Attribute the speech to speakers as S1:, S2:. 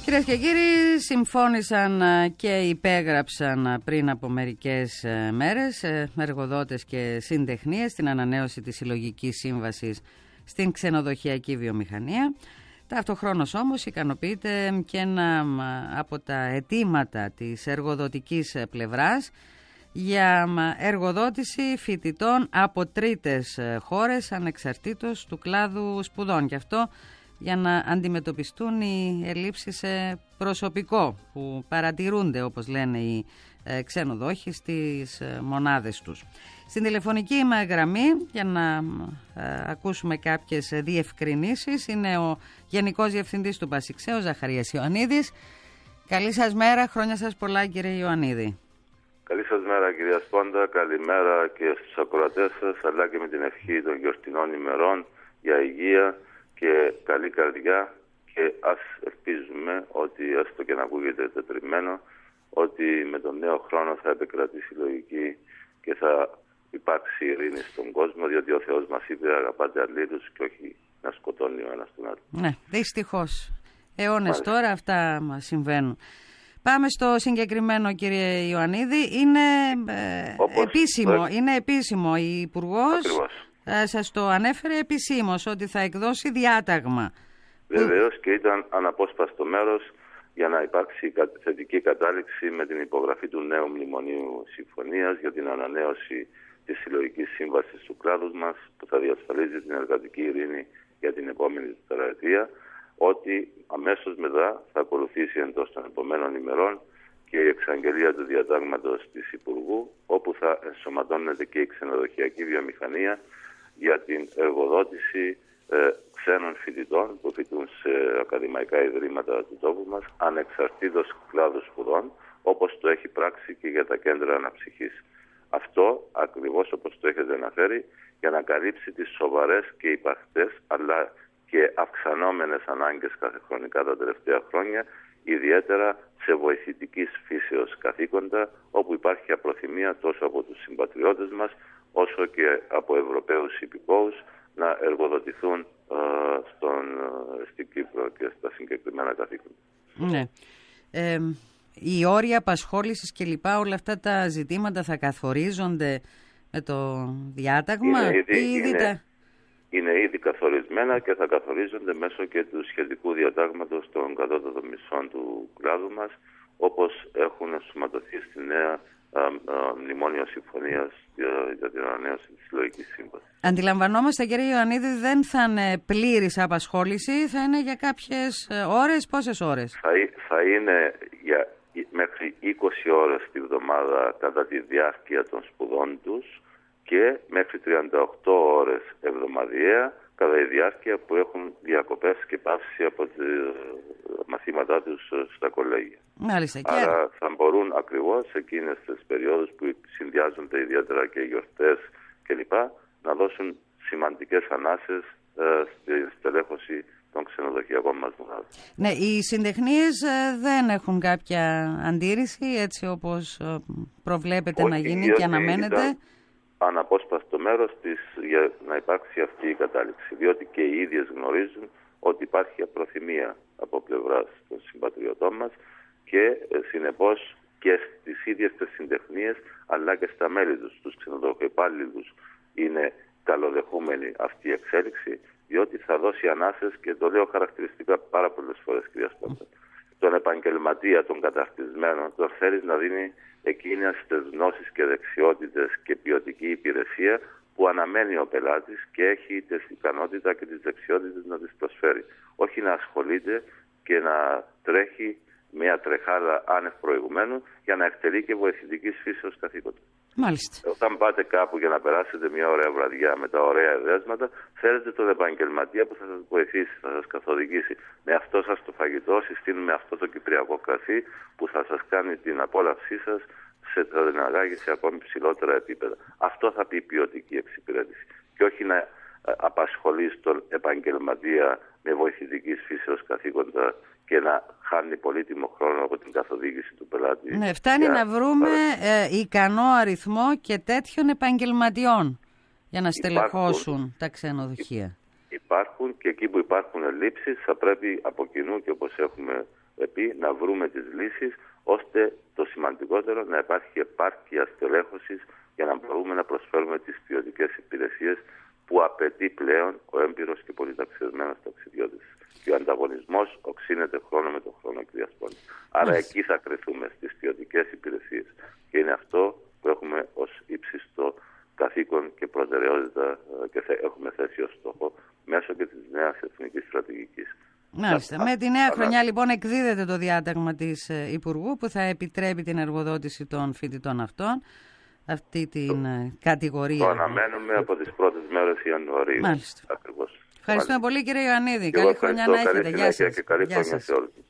S1: Κυρίες και κύριοι, συμφώνησαν και υπέγραψαν πριν από μερικές μέρες εργοδότες και συντεχνίες στην ανανέωση της συλλογικής σύμβασης στην ξενοδοχειακή βιομηχανία. Ταυτοχρόνως όμως ικανοποιείται και ένα από τα αιτήματα της εργοδοτικής πλευράς για εργοδότηση φοιτητών από τρίτες χώρες ανεξαρτήτως του κλάδου σπουδών. Και αυτό για να αντιμετωπιστούν οι ελλείψεις σε προσωπικό που παρατηρούνται, όπως λένε οι ξενοδόχοι, στις μονάδες τους. Στην τηλεφωνική γραμμή, για να ακούσουμε κάποιες διευκρινήσεις, είναι ο Γενικός Διευθυντής του Πασιξέ, ο Ζαχαρίας Ιωαννίδης. Καλή σας μέρα, χρόνια σας πολλά, κύριε Ιωαννίδη.
S2: Καλή σας μέρα, κυρία Σπόντα, καλημέρα και στους ακροατές σας, αλλά και με την ευχή των γιορτινών ημερών για υγεία και καλή καρδιά, και ας ελπίζουμε ότι, έστω και να ακούγεται τετριμένο, ότι με τον νέο χρόνο θα επικρατήσει λογική και θα υπάρξει ειρήνη στον κόσμο, διότι ο Θεός μας είπε αγαπάτε αλλήλους και όχι να σκοτώνει ο ένας τον άλλο. Ναι,
S1: δυστυχώς. Αιώνες τώρα αυτά μας συμβαίνουν. Πάμε στο συγκεκριμένο, κύριε Ιωαννίδη. Είναι επίσημο. Η Υπουργός σας το ανέφερε επισήμως ότι θα εκδώσει διάταγμα.
S2: Βεβαίως, και ήταν αναπόσπαστο μέρος για να υπάρξει θετική κατάληξη με την υπογραφή του νέου μνημονίου συμφωνίας για την ανανέωση της συλλογικής σύμβασης του κράτους μας, που θα διασφαλίζει την εργατική ειρήνη για την επόμενη τετραετία, ότι αμέσως μετά θα ακολουθήσει εντός των επομένων ημερών και η εξαγγελία του διατάγματος της Υπουργού, όπου θα ενσωματώνεται και η ξενοδοχειακή βιομηχανία για την εργοδότηση ξένων φοιτητών που φοιτούν σε ακαδημαϊκά ιδρύματα του τόπου μας, ανεξαρτήτως κλάδου σπουδών, όπως το έχει πράξει και για τα κέντρα αναψυχής. Αυτό ακριβώς όπως το έχετε αναφέρει, για να καλύψει τις σοβαρές και υπαρκτές αλλά και αυξανόμενες ανάγκες καθεχρονικά τα τελευταία χρόνια, ιδιαίτερα σε βοηθητικής φύσεως καθήκοντα, όπου υπάρχει απροθυμία τόσο από τους συμπατριώτες μας όσο και από Ευρωπαίους υπηκόους να εργοδοτηθούν στην Κύπρο και στα συγκεκριμένα καθήκοντα.
S1: Ναι. Οι όροι απασχόλησης και λοιπά, όλα αυτά τα ζητήματα θα καθορίζονται με το διάταγμα?
S2: Είναι ήδη καθορισμένα και θα καθορίζονται μέσω και του σχετικού διατάγματος των κατώτατων μισθών του κλάδου μας, όπως έχουν ενσωματωθεί στη νέα μνημόνιο συμφωνίας για την ανανέωση της συλλογικής σύμβασης.
S1: Αντιλαμβανόμαστε, κύριε Ιωαννίδη, δεν θα είναι πλήρης απασχόληση, θα είναι για κάποιες ώρες. Πόσες ώρες?
S2: Θα είναι για μέχρι 20 ώρες τη βδομάδα κατά τη διάρκεια των σπουδών τους και μέχρι 38 ώρες εβδομαδιαία κατά τη διάρκεια που έχουν διακοπές και παύση από τα μαθήματά τους στα κολέγια.
S1: Μάλιστα.
S2: Άρα θα μπορούν ακριβώς εκείνες τις περιόδους που συνδυάζονται ιδιαίτερα και γιορτές κλπ. Να δώσουν σημαντικές ανάσες στη στελέχωση των ξενοδοχειακών μας μονάδων.
S1: Ναι, οι συντεχνίες δεν έχουν κάποια αντίρρηση, έτσι όπως προβλέπεται να γίνει και αναμένεται?
S2: Αναπόσπαστο μέρος για να υπάρξει αυτή η κατάληξη, διότι και οι ίδιες γνωρίζουν ότι υπάρχει απροθυμία από πλευράς των συμπατριωτών μας και συνεπώς και στις ίδιες τις συντεχνίες αλλά και στα μέλη τους, τους ξενοδοχοϊπάλληλους, είναι καλοδεχούμενη αυτή η εξέλιξη, διότι θα δώσει ανάσες, και το λέω χαρακτηριστικά πάρα πολλές φορές, κυρία Σπόντα, τον επαγγελματία, τον καταρτισμένο, τον θέλει να δίνει εκείνες τις γνώσεις και δεξιότητες και ποιοτική υπηρεσία που αναμένει ο πελάτης και έχει τις ικανότητα και τις δεξιότητες να τις προσφέρει. Όχι να ασχολείται και να τρέχει μια τρεχάδα άνευ προηγουμένου για να εκτελεί και βοηθητικής φύσεως καθήκοντα.
S1: Μάλιστα.
S2: Όταν πάτε κάπου για να περάσετε μια ωραία βραδιά με τα ωραία εδέσματα, θέλετε τον επαγγελματία που θα σας βοηθήσει, θα σας καθοδηγήσει. Με αυτό σας το φαγητό συστήνουμε αυτό το κυπριακό κρασί που θα σας κάνει την απόλαυσή σας, θα την αγάγει σε ακόμη ψηλότερα επίπεδα. Αυτό θα πει ποιοτική εξυπηρέτηση. Και όχι να απασχολείς τον επαγγελματία με βοηθητικής φύσεως καθήκοντα και να χάνει πολύτιμο χρόνο από την καθοδήγηση του πελάτη.
S1: Ναι, φτάνει να βρούμε ικανό αριθμό και τέτοιων επαγγελματιών για να στελεχώσουν τα ξενοδοχεία.
S2: Υπάρχουν, και εκεί που υπάρχουν ελλείψεις θα πρέπει από κοινού, και όπως έχουμε να βρούμε τις λύσεις, ώστε το σημαντικότερο να υπάρχει επάρκεια στελέχωσης για να μπορούμε να προσφέρουμε τις ποιοτικές υπηρεσίες που απαιτεί πλέον ο έμπειρος και πολυταξιασμένος ταξιδιώτης. Και ο ανταγωνισμός οξύνεται χρόνο με τον χρόνο, κυρία Σπόνη. Άρα εκεί θα κρυθούμε, στις ποιοτικές υπηρεσίες. Και είναι αυτό που έχουμε ως ύψιστο καθήκον και προτεραιότητα και έχουμε θέσει ως στόχο μέσω και της νέας εθνικής στρατηγικής.
S1: Μάλιστα. Με τη νέα χρονιά λοιπόν εκδίδεται το διάταγμα της Υπουργού που θα επιτρέπει την εργοδότηση των φοιτητών αυτών, αυτή την κατηγορία.
S2: Το αναμένουμε από τις πρώτες μέρες Ιανουαρίου.
S1: Μάλιστα.
S2: Ακριβώς.
S1: Ευχαριστούμε πολύ, κύριε Ιωαννίδη. Καλή χρονιά να έχετε.
S2: Γεια σας. Και καλή χρονιά σε όλους.